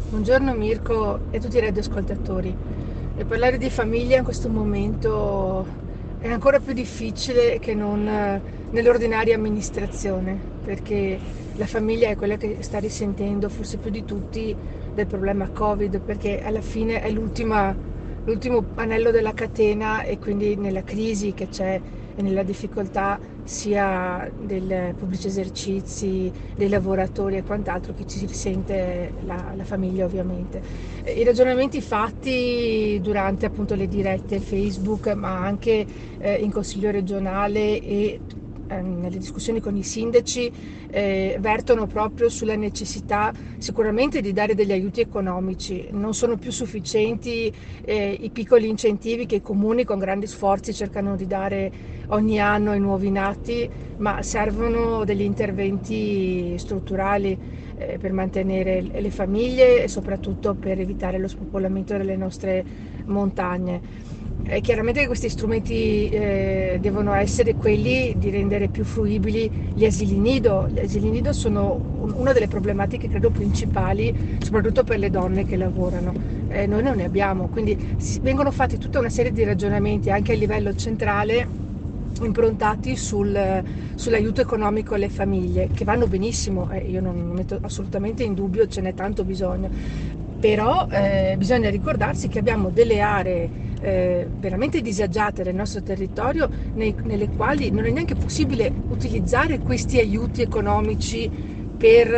Buongiorno Mirko e tutti i radioascoltatori. E parlare di famiglia in questo momento è ancora più difficile che non nell'ordinaria amministrazione, perché la famiglia è quella che sta risentendo forse più di tutti del problema Covid, perché alla fine è l'ultimo anello della catena e quindi nella crisi che c'è e nella difficoltà sia dei pubblici esercizi, dei lavoratori e quant'altro, che ci risente la famiglia ovviamente. I ragionamenti fatti durante appunto le dirette Facebook, ma anche in Consiglio regionale e nelle discussioni con i sindaci vertono proprio sulla necessità sicuramente di dare degli aiuti economici. Non sono più sufficienti i piccoli incentivi che i comuni con grandi sforzi cercano di dare ogni anno ai nuovi nati, ma servono degli interventi strutturali per mantenere le famiglie e soprattutto per evitare lo spopolamento delle nostre montagne. Chiaramente questi strumenti devono essere quelli di rendere più fruibili gli asili nido. Gli asili nido sono una delle problematiche credo principali, soprattutto per le donne che lavorano. Noi non ne abbiamo, quindi vengono fatti tutta una serie di ragionamenti anche a livello centrale improntati sull'aiuto economico alle famiglie, che vanno benissimo, io non metto assolutamente in dubbio, ce n'è tanto bisogno, però bisogna ricordarsi che abbiamo delle aree veramente disagiate del nostro territorio nelle quali non è neanche possibile utilizzare questi aiuti economici per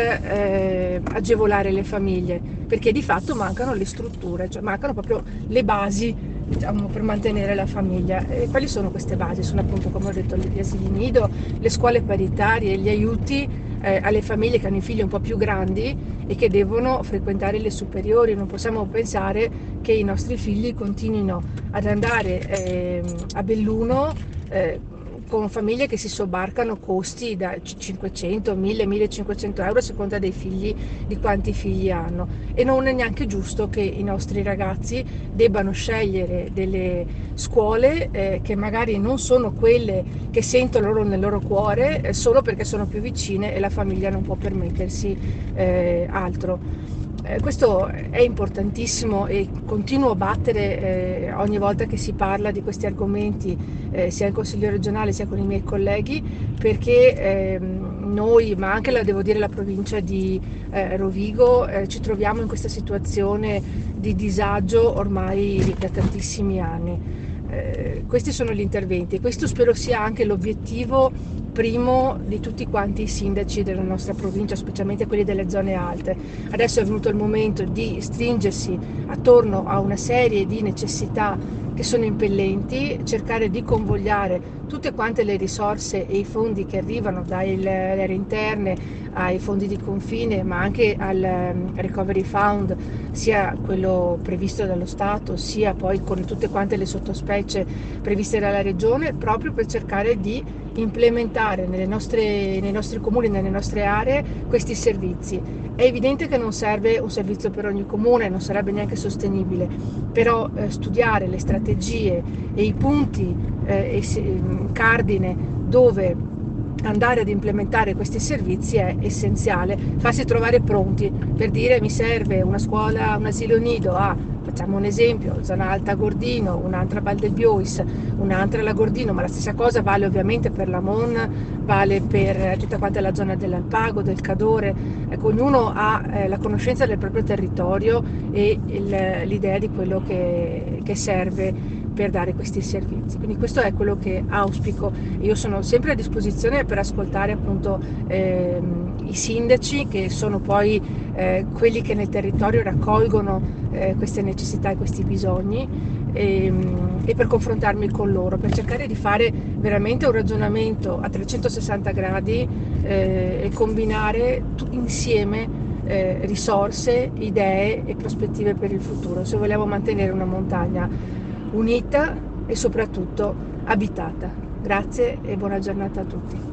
agevolare le famiglie, perché di fatto mancano le strutture, cioè mancano proprio le basi, diciamo, per mantenere la famiglia. E quali sono queste basi? Sono appunto, come ho detto, gli asili nido, le scuole paritarie, gli aiuti alle famiglie che hanno i figli un po' più grandi e che devono frequentare le superiori. Non possiamo pensare che i nostri figli continuino ad andare a Belluno con famiglie che si sobbarcano costi da 500, 1000, 1500 euro a seconda dei figli, di quanti figli hanno. E non è neanche giusto che i nostri ragazzi debbano scegliere delle scuole che magari non sono quelle che sentono loro nel loro cuore solo perché sono più vicine e la famiglia non può permettersi altro. Questo è importantissimo e continuo a battere ogni volta che si parla di questi argomenti, sia in Consiglio regionale sia con i miei colleghi, perché noi, ma anche devo dire la provincia di Rovigo, ci troviamo in questa situazione di disagio ormai da tantissimi anni. Questi sono gli interventi e questo spero sia anche l'obiettivo primo di tutti quanti i sindaci della nostra provincia, specialmente quelli delle zone alte. Adesso è venuto il momento di stringersi attorno a una serie di necessità che sono impellenti, cercare di convogliare tutte quante le risorse e i fondi che arrivano dalle aree interne ai fondi di confine, ma anche al Recovery Fund, sia quello previsto dallo Stato, sia poi con tutte quante le sottospecie previste dalla Regione, proprio per cercare di implementare nei nostri comuni, nelle nostre aree, questi servizi. È evidente che non serve un servizio per ogni comune, non sarebbe neanche sostenibile, però studiare le strategie e i punti cardine dove andare ad implementare questi servizi è essenziale, farsi trovare pronti per dire mi serve una scuola, un asilo nido facciamo un esempio, zona alta Gordino, un'altra Val del Biois, un'altra la Gordino, ma la stessa cosa vale ovviamente per la Mon, vale per tutta quanta la zona dell'Alpago, del Cadore. Ecco, ognuno ha la conoscenza del proprio territorio e l'idea di quello che serve per dare questi servizi. Quindi questo è quello che auspico. Io sono sempre a disposizione per ascoltare appunto i sindaci, che sono poi quelli che nel territorio raccolgono queste necessità e questi bisogni, e per confrontarmi con loro, per cercare di fare veramente un ragionamento a 360 gradi e combinare insieme risorse, idee e prospettive per il futuro, se vogliamo mantenere una montagna unita e soprattutto abitata. Grazie e buona giornata a tutti.